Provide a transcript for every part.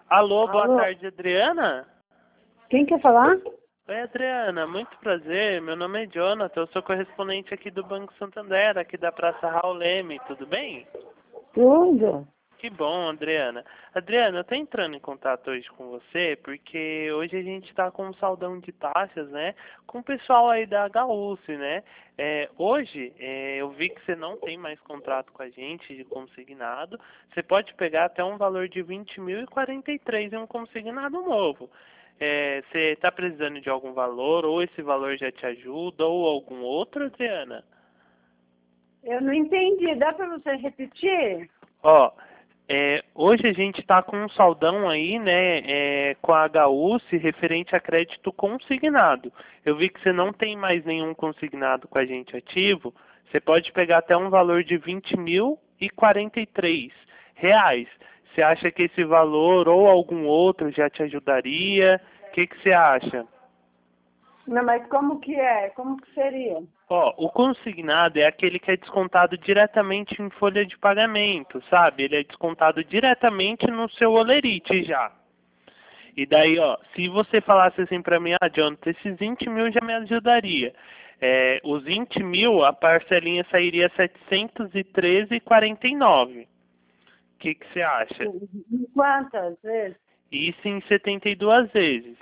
Alô, boa Alô? tarde, Adriana? Quem quer falar? Oi, Adriana, muito prazer. Meu nome é Jonathan, eu sou correspondente aqui do Banco Santander, aqui da Praça Raul Leme, tudo bem? Tudo. Que bom, Adriana. Adriana, eu tô entrando em contato hoje com você porque hoje a gente está com um saldão de taxas, né? Com o pessoal aí da HUSE, né? Hoje, eu vi que você não tem mais contrato com a gente de consignado. Você pode pegar até um valor de 20.043 em um consignado novo. Você está precisando de algum valor, ou esse valor já te ajuda, ou algum outro, Adriana? Eu não entendi. Dá para você repetir? Ó, hoje a gente está com um saldão aí, né, com a HUSE referente a crédito consignado. Eu vi que você não tem mais nenhum consignado com a gente ativo. Você pode pegar até um valor de R$ 20.043. Você acha que esse valor ou algum outro já te ajudaria? O que você acha? Não, mas como que é? Como que seria? Ó, o consignado é aquele que é descontado diretamente em folha de pagamento, sabe? Ele é descontado diretamente no seu holerite já. E daí, ó, se você falasse assim pra mim, Jonathan, esses 20 mil já me ajudaria. Os 20 mil, a parcelinha sairia 713,49. O que você acha? Quantas vezes? Isso em 72 vezes.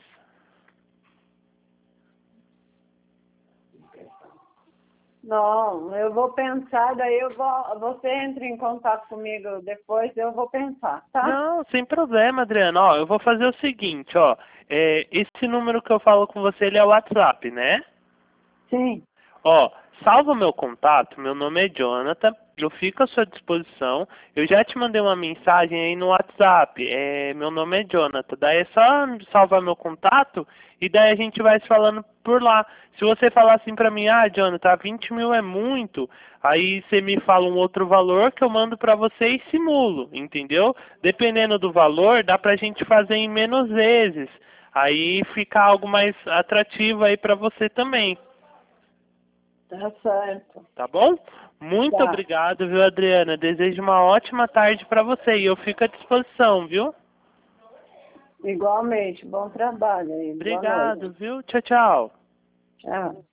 Não, eu vou pensar, você entra em contato comigo depois, eu vou pensar, tá? Não, sem problema, Adriano. Ó, eu vou fazer o seguinte, ó. Esse número que eu falo com você, ele é o WhatsApp, né? Sim. Ó, salva o meu contato, meu nome é Jonathan, eu fico à sua disposição. Eu já te mandei uma mensagem aí no WhatsApp, meu nome é Jonathan. Daí é só salvar meu contato e daí a gente vai se falando por lá. Se você falar assim pra mim, Jonathan, 20 mil é muito, aí você me fala um outro valor que eu mando pra você e simulo, entendeu? Dependendo do valor, dá pra gente fazer em menos vezes. Aí fica algo mais atrativo aí pra você também. Tá certo. Tá bom? Muito Tá. obrigado, viu, Adriana? Desejo uma ótima tarde para você e eu fico à disposição, viu? Igualmente. Bom trabalho aí. Boa Obrigado, noite. viu? Tchau, tchau. Tchau.